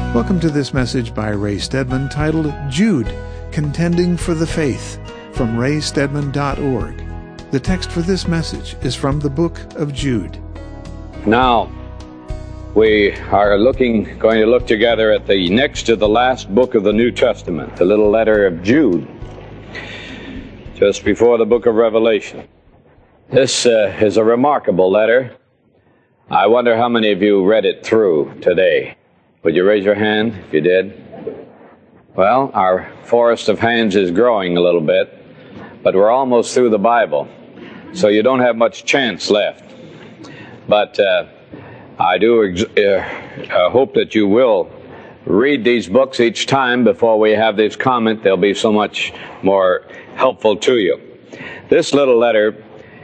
Welcome to this message by Ray Stedman titled Jude, Contending for the Faith, from raystedman.org. The text for this message is from the book of Jude. Now, we are going to look together at the next to the last book of the New Testament, the little letter of Jude, just before the book of Revelation. This is a remarkable letter. I wonder how many of you read it through today. Would you raise your hand if you did? Well, our forest of hands is growing a little bit, but we're almost through the Bible, so you don't have much chance left. But I do hope that you will read these books each time before we have this comment. They'll be so much more helpful to you. This little letter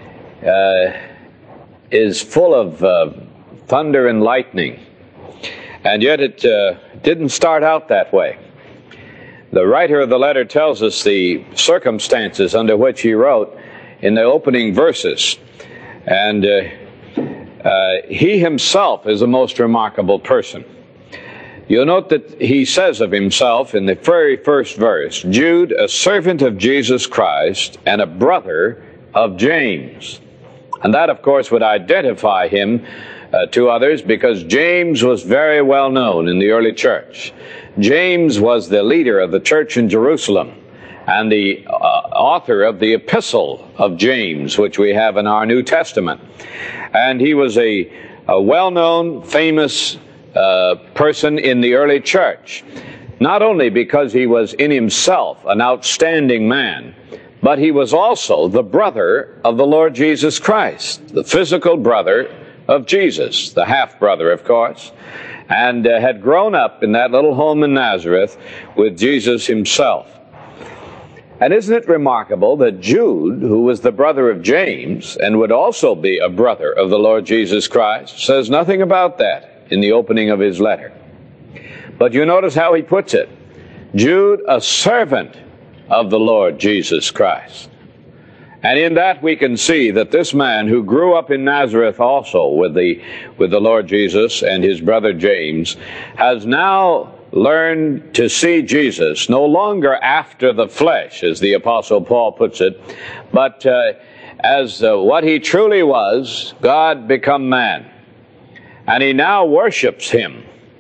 is full of thunder and lightning. And yet it didn't start out that way. The writer of the letter tells us the circumstances under which he wrote in the opening verses. And he himself is a most remarkable person. You'll note that he says of himself in the very first verse, Jude, a servant of Jesus Christ and a brother of James. And that, of course, would identify him to others, because James was very well known in the early church. James was the leader of the church in Jerusalem and the author of the epistle of James, which we have in our New Testament. And he was a well-known, famous person in the early church, not only because he was in himself an outstanding man, but he was also the brother of the Lord Jesus Christ, the physical brother of Jesus, the half-brother, of course, and had grown up in that little home in Nazareth with Jesus himself. And isn't it remarkable that Jude, who was the brother of James and would also be a brother of the Lord Jesus Christ, says nothing about that in the opening of his letter. But you notice how he puts it. Jude, a servant of the Lord Jesus Christ. And in that we can see that this man who grew up in Nazareth also with the Lord Jesus and his brother James has now learned to see Jesus no longer after the flesh, as the Apostle Paul puts it, but as what he truly was, God become man. And he now worships him.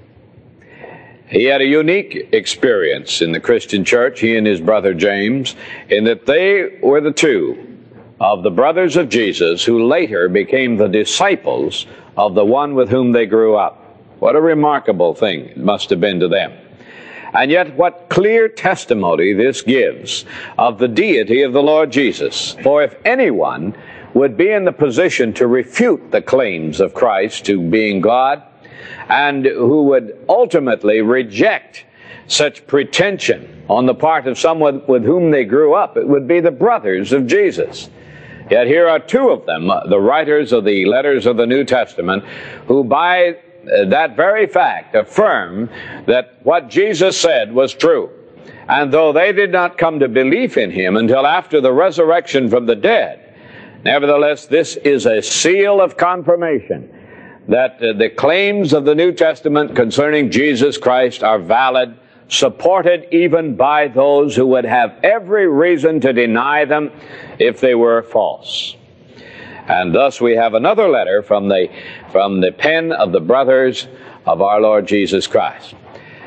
He had a unique experience in the Christian church, he and his brother James, in that they were the two of the brothers of Jesus who later became the disciples of the one with whom they grew up. What a remarkable thing it must have been to them. And yet what clear testimony this gives of the deity of the Lord Jesus. For if anyone would be in the position to refute the claims of Christ to being God, and who would ultimately reject such pretension on the part of someone with whom they grew up, it would be the brothers of Jesus. Yet here are two of them, the writers of the letters of the New Testament, who by that very fact affirm that what Jesus said was true. And though they did not come to belief in him until after the resurrection from the dead, nevertheless, this is a seal of confirmation that the claims of the New Testament concerning Jesus Christ are valid, supported even by those who would have every reason to deny them if they were false. And thus we have another letter from the pen of the brothers of our Lord Jesus Christ.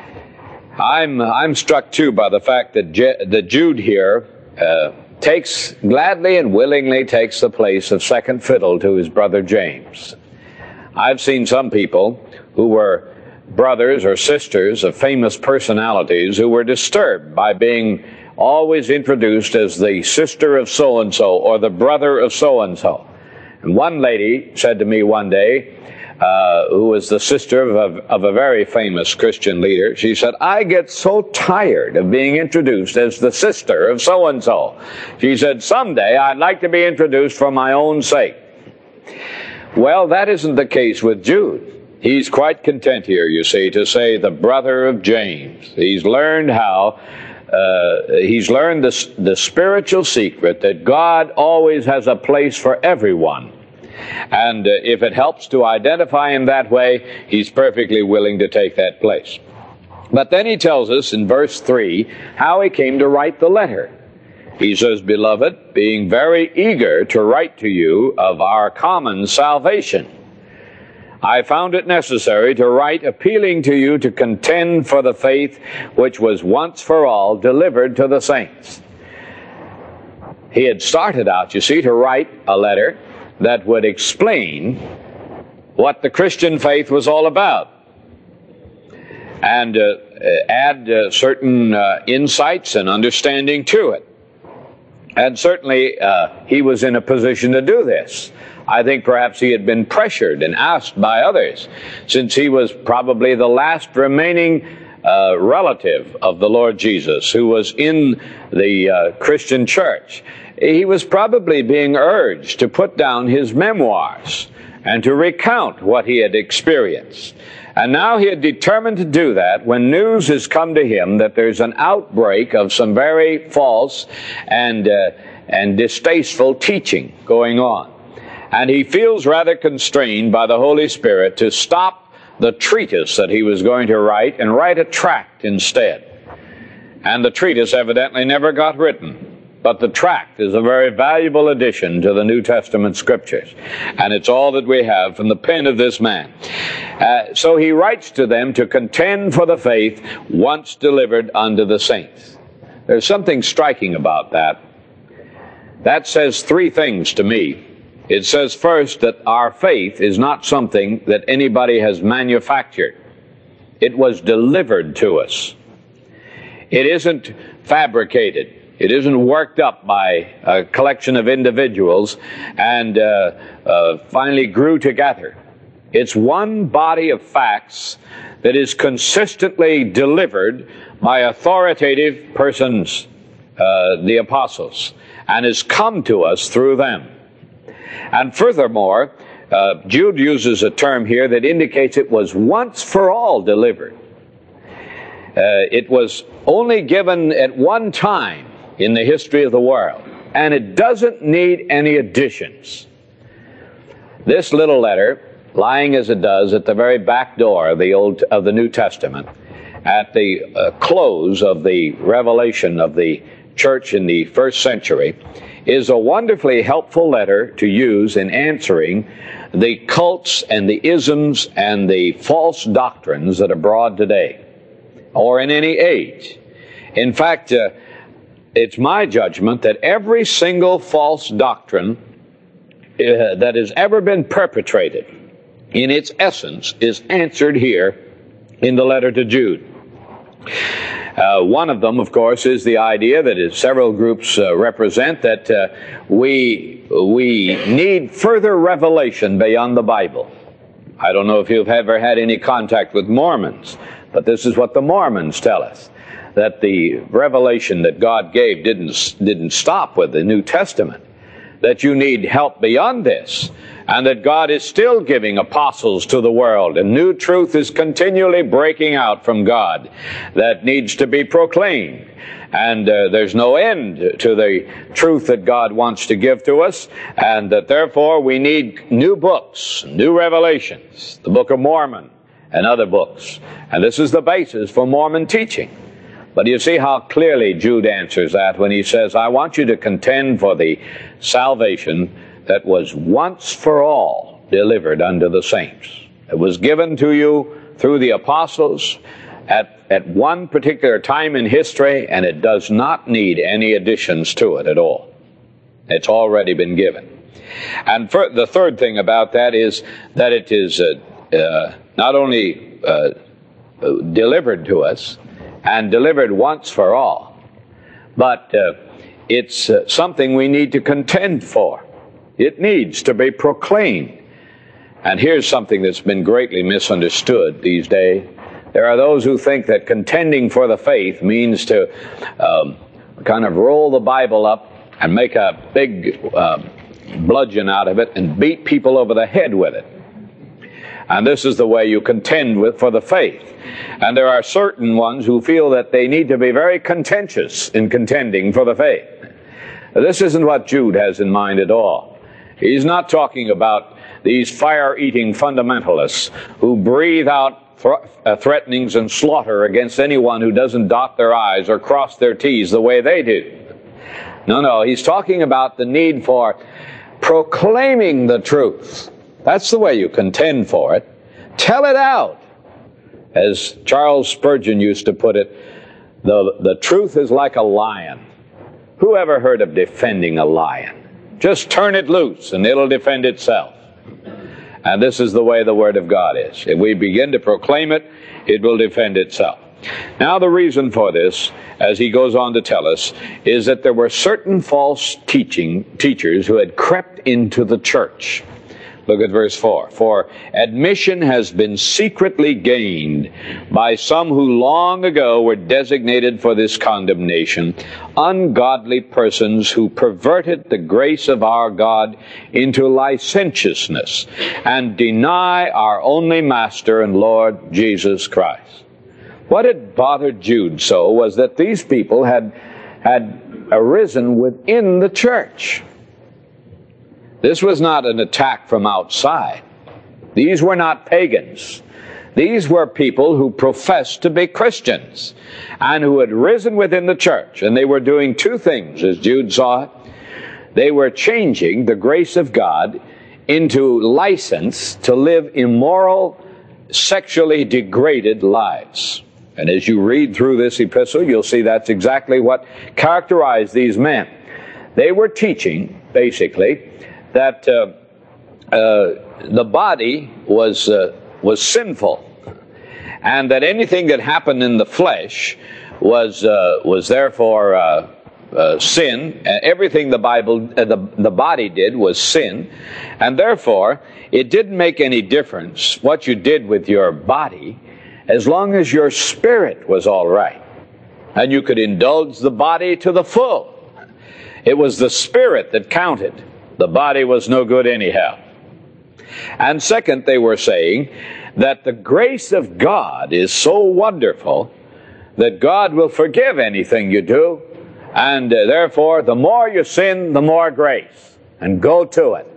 I'm struck too by the fact that Jude here gladly and willingly takes the place of second fiddle to his brother James. I've seen some people who were brothers or sisters of famous personalities who were disturbed by being always introduced as the sister of so-and-so or the brother of so-and-so. And one lady said to me one day, who was the sister of a very famous Christian leader, she said, I get so tired of being introduced as the sister of so-and-so. She said, someday I'd like to be introduced for my own sake. Well, that isn't the case with Jude. He's quite content here, you see, to say the brother of James. He's learned the spiritual secret that God always has a place for everyone. And if it helps to identify him that way, he's perfectly willing to take that place. But then he tells us in verse 3 how he came to write the letter. He says, "Beloved, being very eager to write to you of our common salvation, I found it necessary to write appealing to you to contend for the faith which was once for all delivered to the saints." He had started out, you see, to write a letter that would explain what the Christian faith was all about, and add certain insights and understanding to it. And certainly he was in a position to do this. I think perhaps he had been pressured and asked by others, since he was probably the last remaining relative of the Lord Jesus who was in the Christian church. He was probably being urged to put down his memoirs and to recount what he had experienced. And now he had determined to do that when news has come to him that there's an outbreak of some very false and distasteful teaching going on. And he feels rather constrained by the Holy Spirit to stop the treatise that he was going to write and write a tract instead. And the treatise evidently never got written. But the tract is a very valuable addition to the New Testament Scriptures. And it's all that we have from the pen of this man. So he writes to them to contend for the faith once delivered unto the saints. There's something striking about that. That says three things to me. It says first that our faith is not something that anybody has manufactured. It was delivered to us. It isn't fabricated. It isn't worked up by a collection of individuals and finally grew together. It's one body of facts that is consistently delivered by authoritative persons, the apostles, and has come to us through them. And furthermore, Jude uses a term here that indicates it was once for all delivered. It was only given at one time in the history of the world, and it doesn't need any additions. This little letter, lying as it does at the very back door of the New Testament, at the close of the revelation of the church in the first century, is a wonderfully helpful letter to use in answering the cults and the isms and the false doctrines that are abroad today, or in any age. In fact, it's my judgment that every single false doctrine that has ever been perpetrated, in its essence, is answered here in the letter to Jude. One of them, of course, is the idea that several groups represent, that we need further revelation beyond the Bible. I don't know if you've ever had any contact with Mormons, but this is what the Mormons tell us, that the revelation that God gave didn't stop with the New Testament, that you need help beyond this, and that God is still giving apostles to the world, and new truth is continually breaking out from God that needs to be proclaimed. And there's no end to the truth that God wants to give to us, and that therefore we need new books, new revelations, the Book of Mormon and other books. And this is the basis for Mormon teaching. But you see how clearly Jude answers that when he says, I want you to contend for the salvation that was once for all delivered unto the saints. It was given to you through the apostles at one particular time in history, and it does not need any additions to it at all. It's already been given. And the third thing about that is that it is not only delivered to us and delivered once for all, but it's something we need to contend for. It needs to be proclaimed. And here's something that's been greatly misunderstood these days. There are those who think that contending for the faith means to kind of roll the Bible up and make a big bludgeon out of it and beat people over the head with it. And this is the way you contend for the faith. And there are certain ones who feel that they need to be very contentious in contending for the faith. This isn't what Jude has in mind at all. He's not talking about these fire-eating fundamentalists who breathe out threatenings and slaughter against anyone who doesn't dot their I's or cross their T's the way they do. No, he's talking about the need for proclaiming the truth. That's the way you contend for it. Tell it out. As Charles Spurgeon used to put it, the truth is like a lion. Who ever heard of defending a lion? Just turn it loose and it'll defend itself. And this is the way the Word of God is. If we begin to proclaim it, it will defend itself. Now the reason for this, as he goes on to tell us, is that there were certain false teachers who had crept into the church. Look at verse 4. For admission has been secretly gained by some who long ago were designated for this condemnation, ungodly persons who perverted the grace of our God into licentiousness and deny our only Master and Lord Jesus Christ. What had bothered Jude so was that these people had arisen within the church. This was not an attack from outside. These were not pagans. These were people who professed to be Christians and who had risen within the church. And they were doing two things, as Jude saw it. They were changing the grace of God into license to live immoral, sexually degraded lives. And as you read through this epistle, you'll see that's exactly what characterized these men. They were teaching, basically, that the body was sinful, and that anything that happened in the flesh was therefore sin. Everything the body did was sin, and therefore it didn't make any difference what you did with your body as long as your spirit was all right, and you could indulge the body to the full. It was the spirit that counted. The body was no good anyhow. And second, they were saying that the grace of God is so wonderful that God will forgive anything you do, and therefore the more you sin, the more grace, and go to it.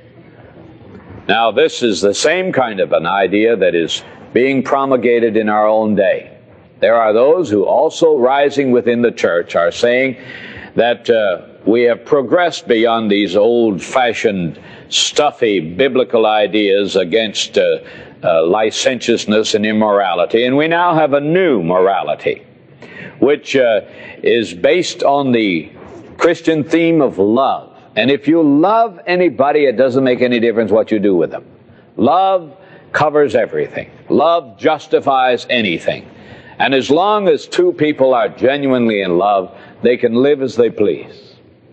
Now this is the same kind of an idea that is being promulgated in our own day. There are those who also rising within the church are saying that we have progressed beyond these old-fashioned, stuffy biblical ideas against licentiousness and immorality, and we now have a new morality, which is based on the Christian theme of love. And if you love anybody, it doesn't make any difference what you do with them. Love covers everything. Love justifies anything. And as long as two people are genuinely in love, they can live as they please.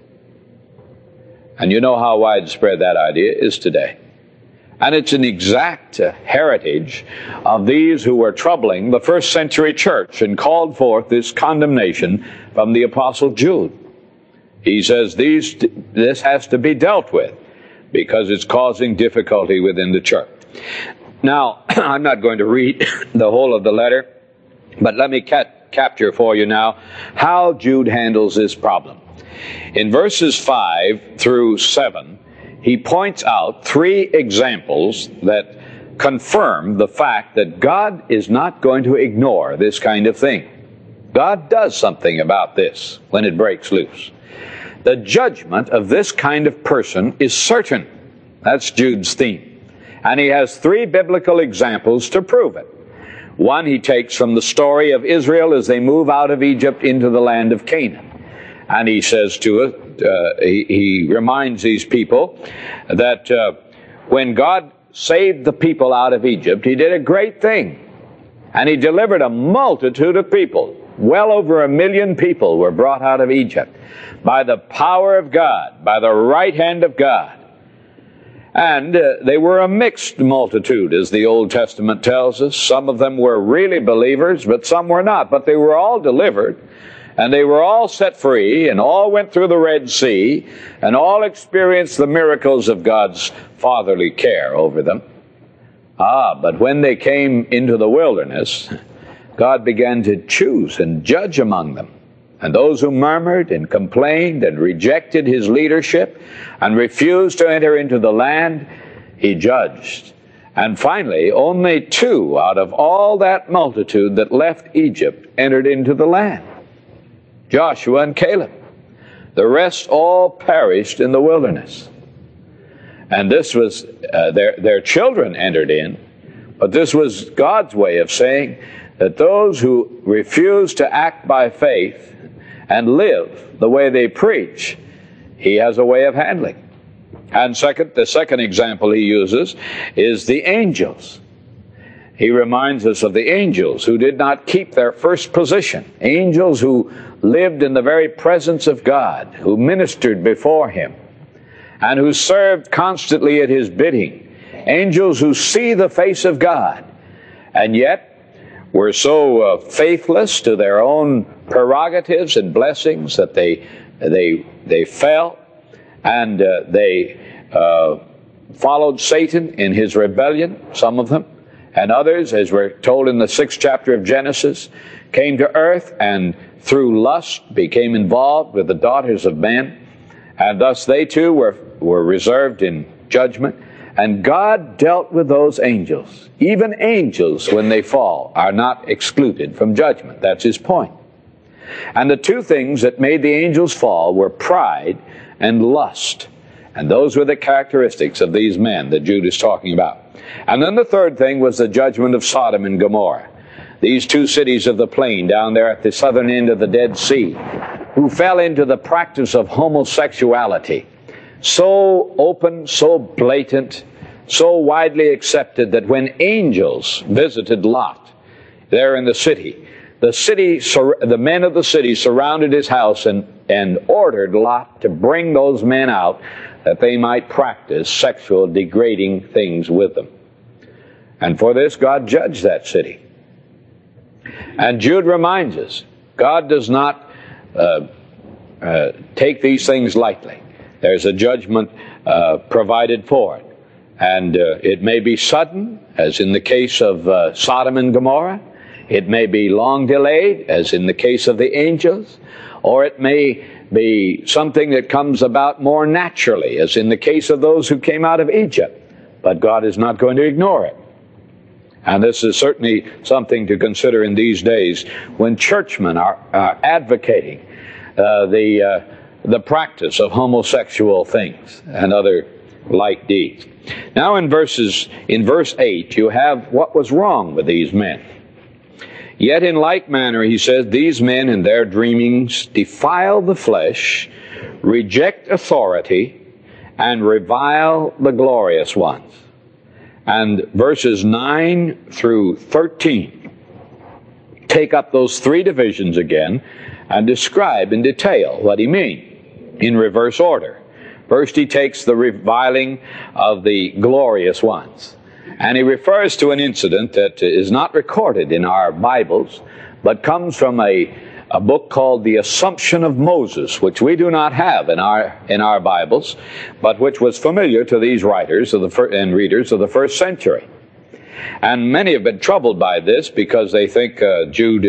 And you know how widespread that idea is today. And it's an exact heritage of these who were troubling the first century church and called forth this condemnation from the Apostle Jude. He says this has to be dealt with because it's causing difficulty within the church. Now, I'm not going to read the whole of the letter, but let me capture for you now how Jude handles this problem. In verses 5 through 7, he points out three examples that confirm the fact that God is not going to ignore this kind of thing. God does something about this when it breaks loose. The judgment of this kind of person is certain. That's Jude's theme. And he has three biblical examples to prove it. One he takes from the story of Israel as they move out of Egypt into the land of Canaan. And he says to it, he reminds these people that when God saved the people out of Egypt, he did a great thing. And he delivered a multitude of people. Well over 1 million people were brought out of Egypt by the power of God, by the right hand of God. And they were a mixed multitude, as the Old Testament tells us. Some of them were really believers, but some were not. But they were all delivered, and they were all set free, and all went through the Red Sea, and all experienced the miracles of God's fatherly care over them. But when they came into the wilderness, God began to choose and judge among them. And those who murmured and complained and rejected his leadership and refused to enter into the land, he judged. And finally, only 2 out of all that multitude that left Egypt entered into the land, Joshua and Caleb. The rest all perished in the wilderness. And this was, their children entered in, but this was God's way of saying that those who refuse to act by faith and live the way they preach, he has a way of handling. And the second example he uses is the angels. He reminds us of the angels who did not keep their first position. Angels who lived in the very presence of God, who ministered before him, and who served constantly at his bidding. Angels who see the face of God, and yet were so faithless to their own prerogatives and blessings that they fell, and they followed Satan in his rebellion, some of them, and others, as we're told in the 6th chapter of Genesis, came to earth and through lust became involved with the daughters of men, and thus they too were reserved in judgment. And God dealt with those angels. Even angels, when they fall, are not excluded from judgment. That's his point. And the 2 things that made the angels fall were pride and lust. And those were the characteristics of these men that Jude is talking about. And then the 3rd thing was the judgment of Sodom and Gomorrah. These 2 cities of the plain down there at the southern end of the Dead Sea, who fell into the practice of homosexuality. So open, so blatant, so widely accepted that when angels visited Lot there in the men of the city surrounded his house and ordered Lot to bring those men out that they might practice sexual degrading things with them. And for this, God judged that city. And Jude reminds us, God does not take these things lightly. There's a judgment provided for it. And it may be sudden, as in the case of Sodom and Gomorrah. It may be long delayed, as in the case of the angels. Or it may be something that comes about more naturally, as in the case of those who came out of Egypt. But God is not going to ignore it. And this is certainly something to consider in these days when churchmen are advocating the practice of homosexual things and other like deeds. Now in verse 8, you have what was wrong with these men. Yet in like manner, he says, these men in their dreamings defile the flesh, reject authority, and revile the glorious ones. And verses 9 through 13 take up those 3 divisions again and describe in detail what he means in reverse order. First, he takes the reviling of the glorious ones. And he refers to an incident that is not recorded in our Bibles, but comes from a book called The Assumption of Moses, which we do not have in our Bibles, but which was familiar to these writers and readers of the first century. And many have been troubled by this because they think Jude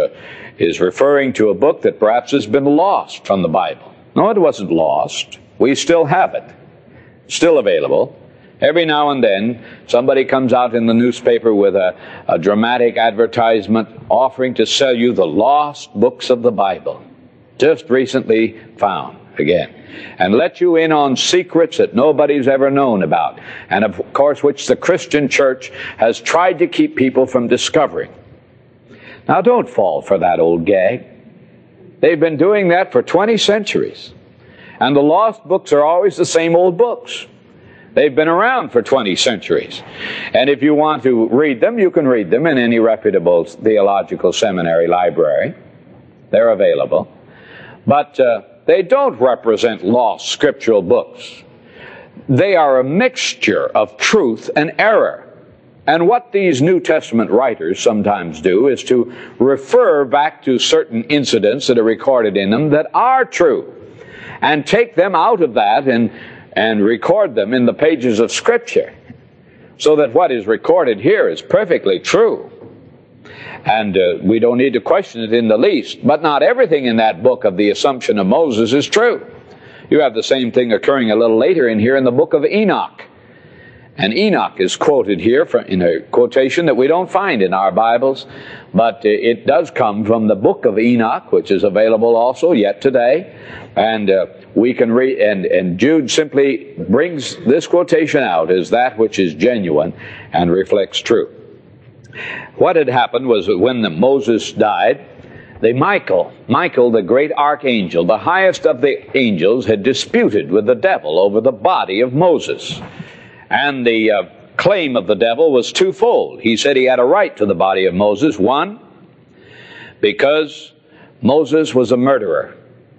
is referring to a book that perhaps has been lost from the Bible. No, it wasn't lost. We still have it. Still available. Every now and then, somebody comes out in the newspaper with a dramatic advertisement offering to sell you the lost books of the Bible, just recently found again, and let you in on secrets that nobody's ever known about, and of course which the Christian church has tried to keep people from discovering. Now don't fall for that old gag. They've been doing that for 20 centuries. And the lost books are always the same old books. They've been around for 20 centuries. And if you want to read them, you can read them in any reputable theological seminary library. They're available. But they don't represent lost scriptural books. They are a mixture of truth and error. And what these New Testament writers sometimes do is to refer back to certain incidents that are recorded in them that are true, and take them out of that and record them in the pages of Scripture, so that what is recorded here is perfectly true. And we don't need to question it in the least. But not everything in that book of the Assumption of Moses is true. You have the same thing occurring a little later in here in the book of Enoch. And Enoch is quoted here in a quotation that we don't find in our Bibles, but it does come from the book of Enoch, which is available also yet today. And we can read, and Jude simply brings this quotation out as that which is genuine and reflects truth. What had happened was that when Moses died, Michael, the great archangel, the highest of the angels, had disputed with the devil over the body of Moses. And the claim of the devil was twofold. He said he had a right to the body of Moses. One, because Moses was a murderer.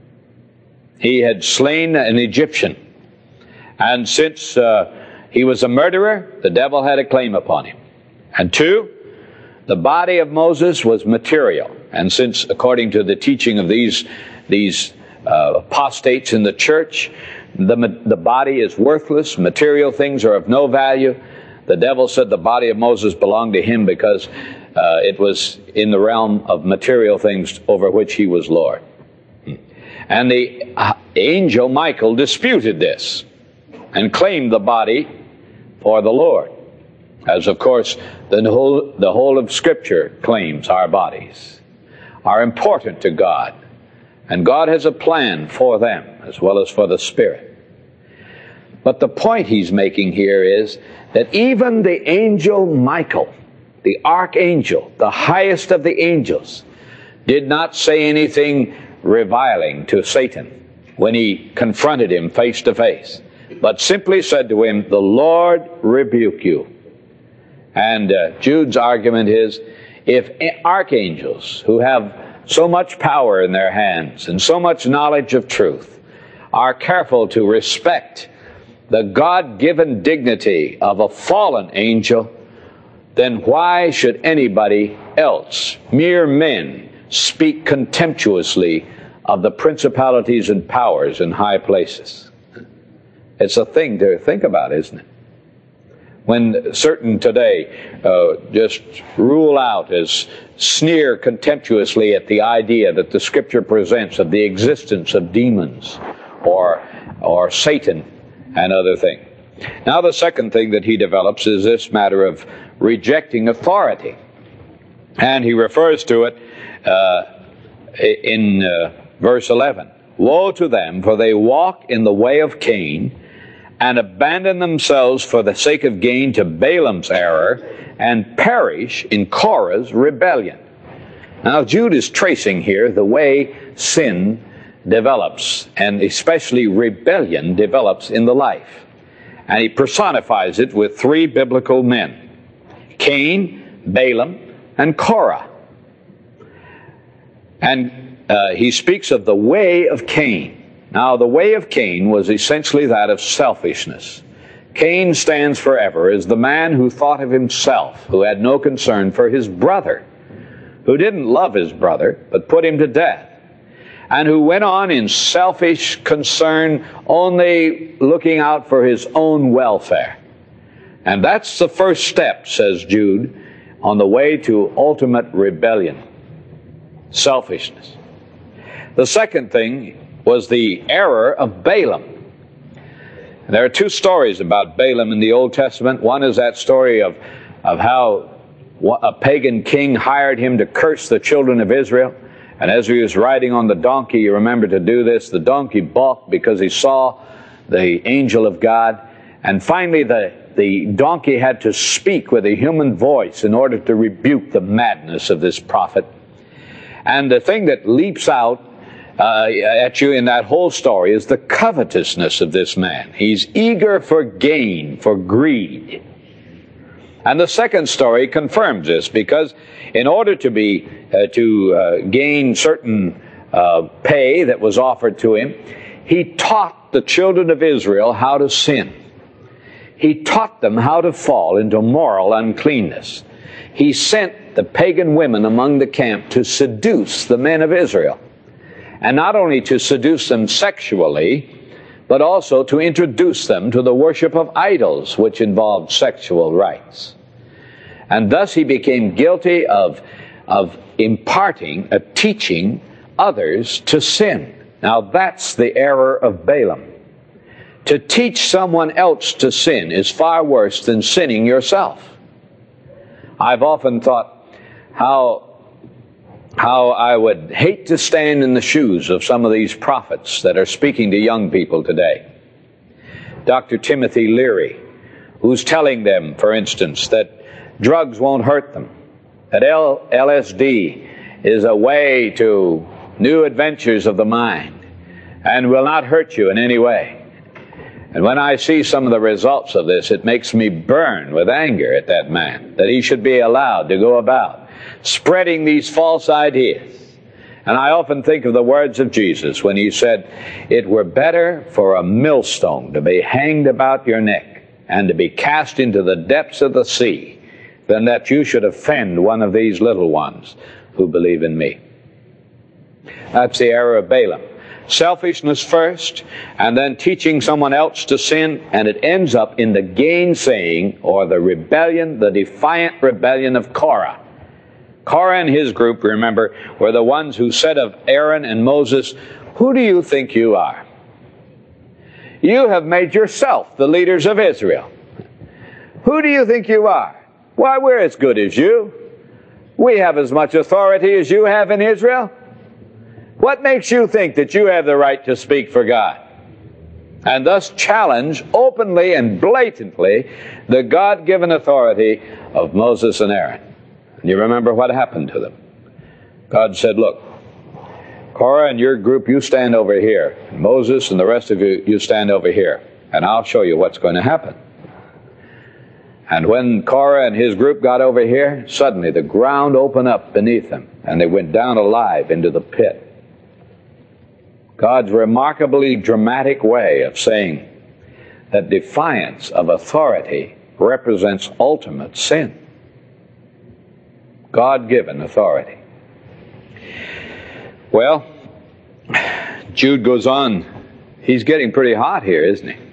He had slain an Egyptian. And since he was a murderer, the devil had a claim upon him. And two, the body of Moses was material. And since, according to the teaching of these apostates in the church, the body is worthless, material things are of no value, the devil said the body of Moses belonged to him because it was in the realm of material things over which he was Lord. And the angel Michael disputed this and claimed the body for the Lord. As, of course, the whole of Scripture claims our bodies are important to God. And God has a plan for them as well as for the Spirit. But the point he's making here is that even the angel Michael, the archangel, the highest of the angels, did not say anything reviling to Satan when he confronted him face to face, but simply said to him, "The Lord rebuke you." And Jude's argument is, if archangels who have so much power in their hands and so much knowledge of truth are careful to respect the God-given dignity of a fallen angel, then why should anybody else, mere men, speak contemptuously of the principalities and powers in high places? It's a thing to think about, isn't it? When certain today just rule out, as sneer contemptuously at the idea that the Scripture presents of the existence of demons or Satan and other things. Now the second thing that he develops is this matter of rejecting authority. And he refers to it in verse 11. "Woe to them, for they walk in the way of Cain, and abandon themselves for the sake of gain to Balaam's error, and perish in Korah's rebellion." Now Jude is tracing here the way sin develops, and especially rebellion develops in the life. And he personifies it with three biblical men: Cain, Balaam, and Korah. And he speaks of the way of Cain. Now, the way of Cain was essentially that of selfishness. Cain stands forever as the man who thought of himself, who had no concern for his brother, who didn't love his brother, but put him to death, and who went on in selfish concern, only looking out for his own welfare. And that's the first step, says Jude, on the way to ultimate rebellion: selfishness. The second thing was the error of Balaam. There are two stories about Balaam in the Old Testament. One is that story of how a pagan king hired him to curse the children of Israel. And as he was riding on the donkey, you remember to do this, the donkey balked because he saw the angel of God. And finally the donkey had to speak with a human voice in order to rebuke the madness of this prophet. And the thing that leaps out at you in that whole story is the covetousness of this man. He's eager for gain, for greed. And the second story confirms this, because in order to gain certain pay that was offered to him, he taught the children of Israel how to sin. He taught them how to fall into moral uncleanness. He sent the pagan women among the camp to seduce the men of Israel. And not only to seduce them sexually, but also to introduce them to the worship of idols, which involved sexual rites. And thus he became guilty of teaching others to sin. Now that's the error of Balaam. To teach someone else to sin is far worse than sinning yourself. I've often thought how I would hate to stand in the shoes of some of these prophets that are speaking to young people today. Dr. Timothy Leary, who's telling them, for instance, that drugs won't hurt them, that LSD is a way to new adventures of the mind and will not hurt you in any way. And when I see some of the results of this, it makes me burn with anger at that man, that he should be allowed to go about spreading these false ideas. And I often think of the words of Jesus when he said, "It were better for a millstone to be hanged about your neck and to be cast into the depths of the sea than that you should offend one of these little ones who believe in me." That's the error of Balaam. Selfishness first, and then teaching someone else to sin, and it ends up in the gainsaying or the rebellion, the defiant rebellion of Korah. Korah and his group, remember, were the ones who said of Aaron and Moses, "Who do you think you are? You have made yourself the leaders of Israel. Who do you think you are? Why, we're as good as you. We have as much authority as you have in Israel. What makes you think that you have the right to speak for God?" And thus challenge openly and blatantly the God-given authority of Moses and Aaron. And you remember what happened to them. God said, "Look, Korah and your group, you stand over here. Moses and the rest of you, you stand over here. And I'll show you what's going to happen." And when Korah and his group got over here, suddenly the ground opened up beneath them, and they went down alive into the pit. God's remarkably dramatic way of saying that defiance of authority represents ultimate sin. God-given authority. Well, Jude goes on. He's getting pretty hot here, isn't he?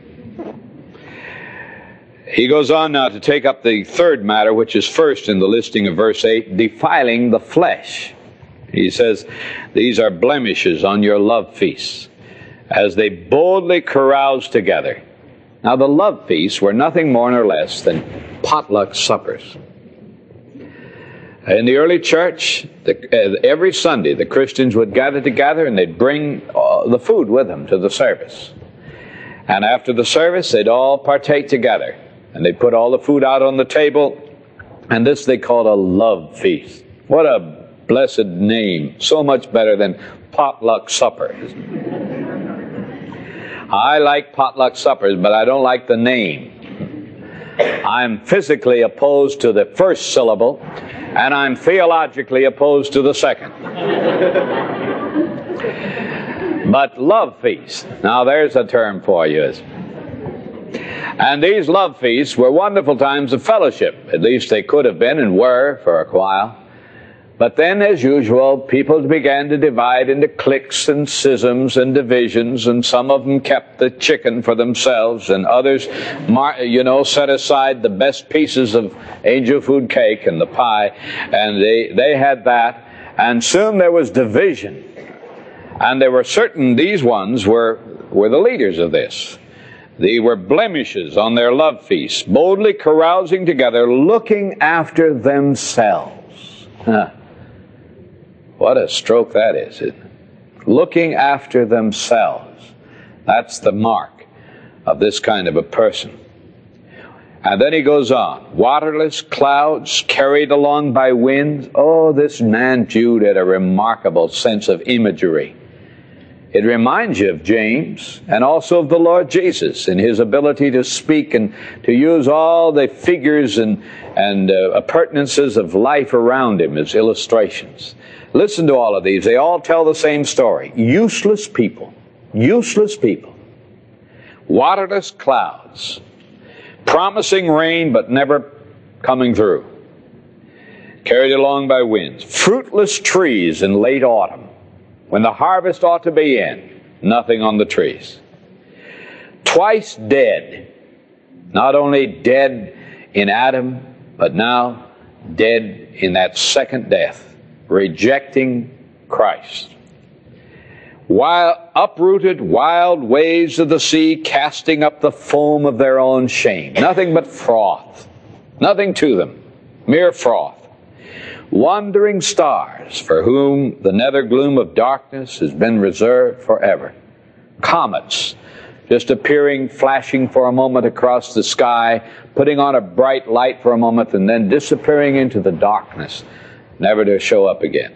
He goes on now to take up the third matter, which is first in the listing of verse 8, defiling the flesh. He says, "These are blemishes on your love feasts, as they boldly carouse together." Now, the love feasts were nothing more nor less than potluck suppers. In the early church, every Sunday, the Christians would gather together and they'd bring the food with them to the service. And after the service, they'd all partake together. And they'd put all the food out on the table. And this they called a love feast. What a blessed name. So much better than potluck supper. I like potluck suppers, but I don't like the name. I'm physically opposed to the first syllable, and I'm theologically opposed to the second. But love feast, now there's a term for you. And these love feasts were wonderful times of fellowship. At least they could have been and were for a while. But then, as usual, people began to divide into cliques and schisms and divisions, and some of them kept the chicken for themselves, and others, set aside the best pieces of angel food cake and the pie, and they had that, and soon there was division. And there were certain, these ones were the leaders of this. They were blemishes on their love feasts, boldly carousing together, looking after themselves. What a stroke that is, isn't it? Looking after themselves. That's the mark of this kind of a person. And then he goes on. Waterless clouds carried along by winds. Oh, this man Jude had a remarkable sense of imagery. It reminds you of James and also of the Lord Jesus in his ability to speak and to use all the figures and appurtenances of life around him as illustrations. Listen to all of these. They all tell the same story. Useless people. Useless people. Waterless clouds. Promising rain but never coming through. Carried along by winds. Fruitless trees in late autumn. When the harvest ought to be in. Nothing on the trees. Twice dead. Not only dead in Adam, but now dead in that second death. Rejecting Christ. uprooted wild waves of the sea, casting up the foam of their own shame. Nothing but froth. Nothing to them. Mere froth. Wandering stars, for whom the nether gloom of darkness has been reserved forever. Comets, just appearing, flashing for a moment across the sky, putting on a bright light for a moment, and then disappearing into the darkness, never to show up again.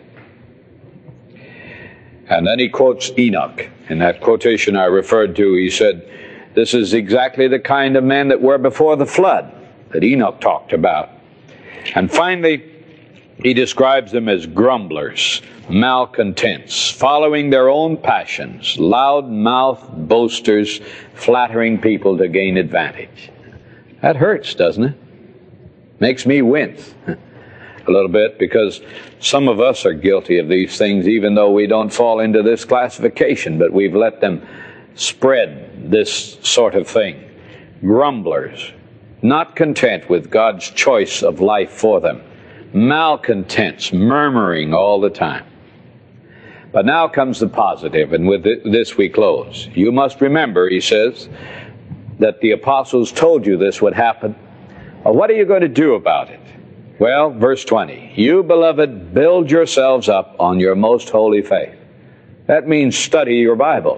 And then he quotes Enoch. In that quotation I referred to, he said, this is exactly the kind of men that were before the flood that Enoch talked about. And finally, he describes them as grumblers, malcontents, following their own passions, loud-mouthed boasters, flattering people to gain advantage. That hurts, doesn't it? Makes me wince a little bit, because some of us are guilty of these things, even though we don't fall into this classification, but we've let them spread this sort of thing. Grumblers, not content with God's choice of life for them. Malcontents, murmuring all the time. But now comes the positive, and with this we close. You must remember, he says, that the apostles told you this would happen. Well, what are you going to do about it? Well, verse 20, you, beloved, build yourselves up on your most holy faith. That means study your Bible.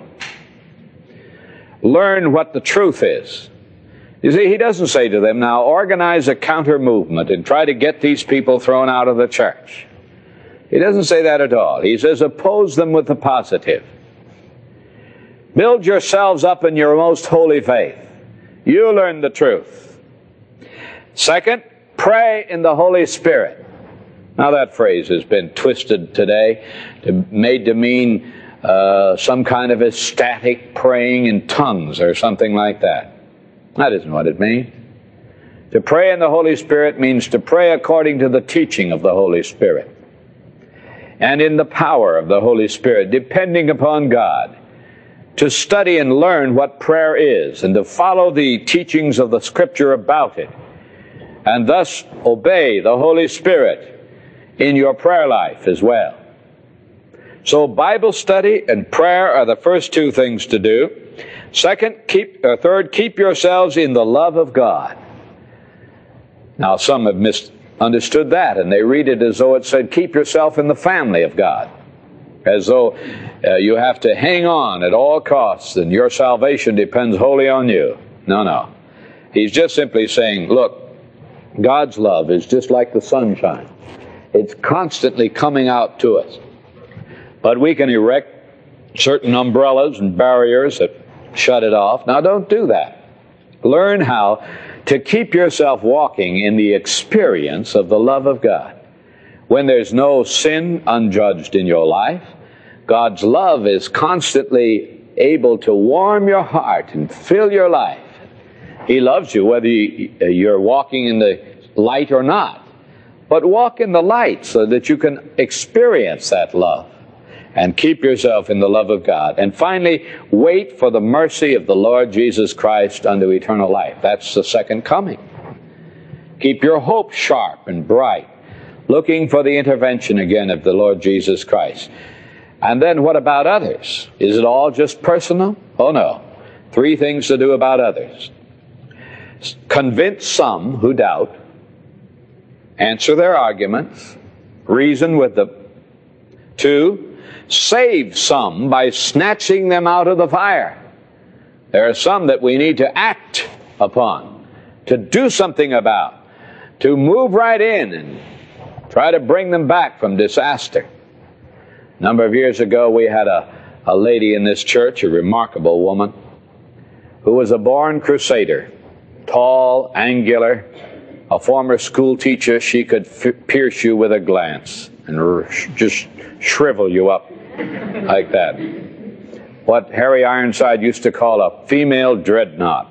Learn what the truth is. You see, he doesn't say to them, now organize a counter movement and try to get these people thrown out of the church. He doesn't say that at all. He says, oppose them with the positive. Build yourselves up in your most holy faith. You learn the truth. Second, pray in the Holy Spirit. Now that phrase has been twisted today, made to mean some kind of ecstatic praying in tongues or something like that. That isn't what it means. To pray in the Holy Spirit means to pray according to the teaching of the Holy Spirit and in the power of the Holy Spirit, depending upon God, to study and learn what prayer is and to follow the teachings of the Scripture about it, and thus obey the Holy Spirit in your prayer life as well. So Bible study and prayer are the first two things to do. Third, keep yourselves in the love of God. Now, some have misunderstood that, and they read it as though it said, keep yourself in the family of God, as though you have to hang on at all costs, and your salvation depends wholly on you. No. He's just simply saying, look, God's love is just like the sunshine. It's constantly coming out to us. But we can erect certain umbrellas and barriers that shut it off. Now, don't do that. Learn how to keep yourself walking in the experience of the love of God. When there's no sin unjudged in your life, God's love is constantly able to warm your heart and fill your life. He loves you whether you're walking in the light or not. But walk in the light so that you can experience that love. And keep yourself in the love of God. And finally, wait for the mercy of the Lord Jesus Christ unto eternal life. That's the second coming. Keep your hope sharp and bright, looking for the intervention again of the Lord Jesus Christ. And then what about others? Is it all just personal? Oh no. Three things to do about others. Convince some who doubt. Answer their arguments. Reason with them. 2, save some by snatching them out of the fire. There are some that we need to act upon, to do something about, to move right in and try to bring them back from disaster. A number of years ago, we had a lady in this church, a remarkable woman, who was a born crusader, tall, angular, a former school teacher. She could pierce you with a glance and just shrivel you up like that. What Harry Ironside used to call a female dreadnought.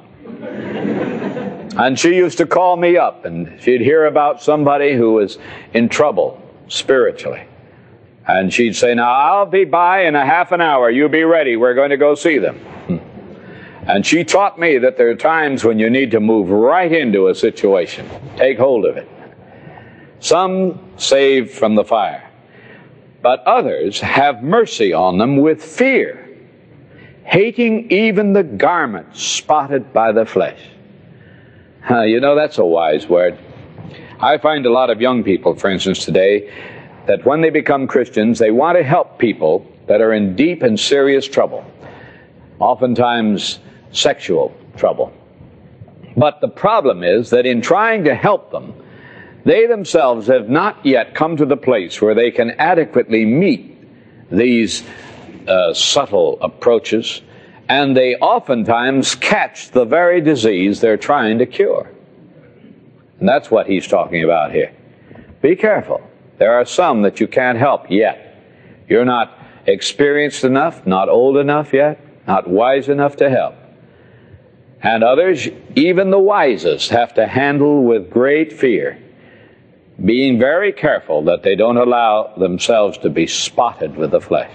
And she used to call me up, and she'd hear about somebody who was in trouble spiritually. And she'd say, now, I'll be by in a half an hour. You be ready. We're going to go see them. And she taught me that there are times when you need to move right into a situation. Take hold of it. Some saved from the fire. but others have mercy on them with fear, hating even the garment spotted by the flesh. You know, that's a wise word. I find a lot of young people, for instance, today, that when they become Christians, they want to help people that are in deep and serious trouble, oftentimes sexual trouble. But the problem is that in trying to help them, they themselves have not yet come to the place where they can adequately meet these subtle approaches, and they oftentimes catch the very disease they're trying to cure. And that's what he's talking about here. Be careful. There are some that you can't help yet. You're not experienced enough, not old enough yet, not wise enough to help. And others, even the wisest, have to handle with great fear, being very careful that they don't allow themselves to be spotted with the flesh.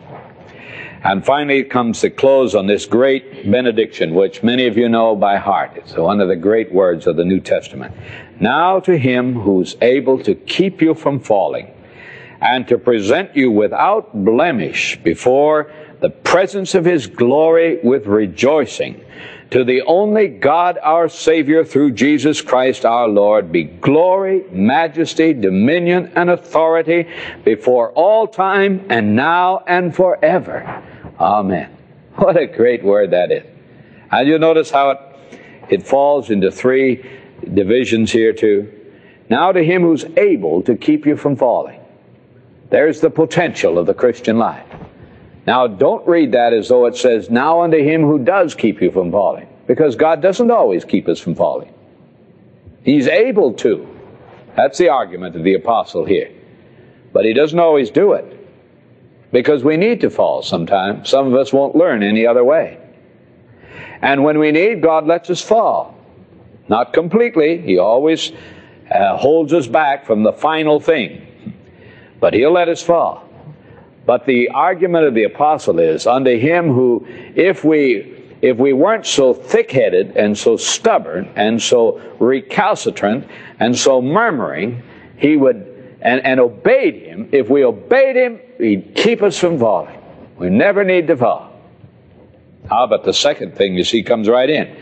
And finally comes the close on this great benediction, which many of you know by heart. It's one of the great words of the New Testament. Now to him who's able to keep you from falling and to present you without blemish before the presence of his glory with rejoicing, to the only God our Savior through Jesus Christ our Lord, be glory, majesty, dominion, and authority before all time and now and forever. Amen. What a great word that is. And you notice how it falls into three divisions here too. Now to him who's able to keep you from falling. There's the potential of the Christian life. Now, don't read that as though it says, now unto him who does keep you from falling. Because God doesn't always keep us from falling. He's able to. That's the argument of the apostle here. But he doesn't always do it. Because we need to fall sometimes. Some of us won't learn any other way. And when we need, God lets us fall. Not completely. He always holds us back from the final thing. But he'll let us fall. But the argument of the apostle is, unto him who, if we weren't so thick-headed and so stubborn and so recalcitrant and so murmuring, he would, and obeyed him, if we obeyed him, he'd keep us from falling. We never need to fall. Ah, but the second thing, you see, comes right in.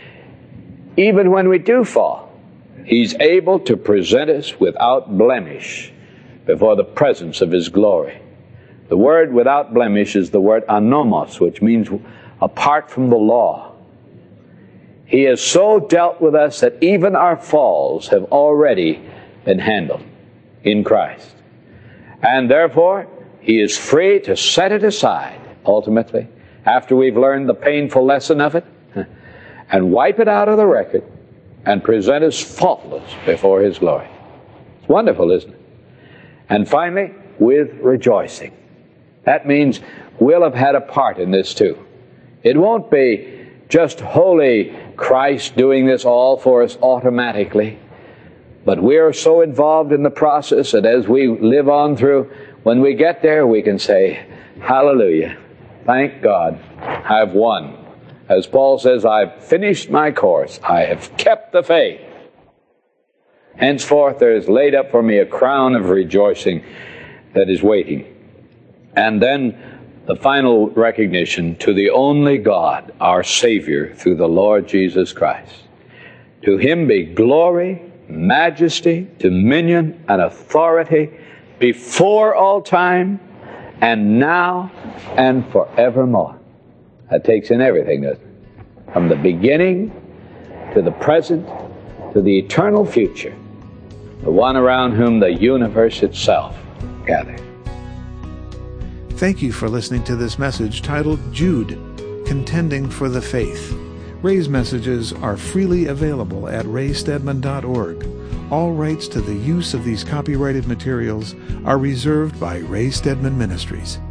Even when we do fall, he's able to present us without blemish before the presence of his glory. The word without blemish is the word anomos, which means apart from the law. He has so dealt with us that even our falls have already been handled in Christ. And therefore, he is free to set it aside, ultimately, after we've learned the painful lesson of it, and wipe it out of the record and present us faultless before his glory. It's wonderful, isn't it? And finally, with rejoicing. That means we'll have had a part in this too. It won't be just holy Christ doing this all for us automatically, but we are so involved in the process that as we live on through, when we get there, we can say, hallelujah, thank God, I've won. As Paul says, I've finished my course, I have kept the faith. Henceforth there is laid up for me a crown of rejoicing that is waiting. And then the final recognition, to the only God, our Savior, through the Lord Jesus Christ. To him be glory, majesty, dominion, and authority before all time, and now, and forevermore. That takes in everything, doesn't it? From the beginning to the present to the eternal future, the one around whom the universe itself gathers. Thank you for listening to this message titled Jude, Contending for the Faith. Ray's messages are freely available at raystedman.org. All rights to the use of these copyrighted materials are reserved by Ray Stedman Ministries.